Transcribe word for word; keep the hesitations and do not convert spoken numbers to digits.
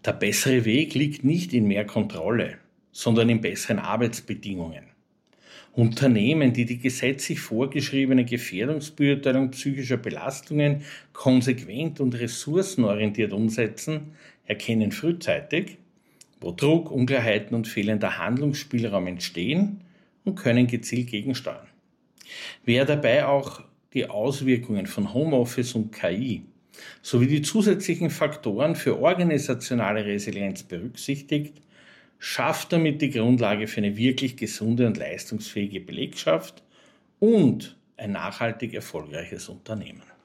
Der bessere Weg liegt nicht in mehr Kontrolle, sondern in besseren Arbeitsbedingungen. Unternehmen, die die gesetzlich vorgeschriebene Gefährdungsbeurteilung psychischer Belastungen konsequent und ressourcenorientiert umsetzen, erkennen frühzeitig, wo Druck, Unklarheiten und fehlender Handlungsspielraum entstehen und können gezielt gegensteuern. Wer dabei auch die Auswirkungen von Homeoffice und K I sowie die zusätzlichen Faktoren für organisationale Resilienz berücksichtigt, schafft damit die Grundlage für eine wirklich gesunde und leistungsfähige Belegschaft und ein nachhaltig erfolgreiches Unternehmen.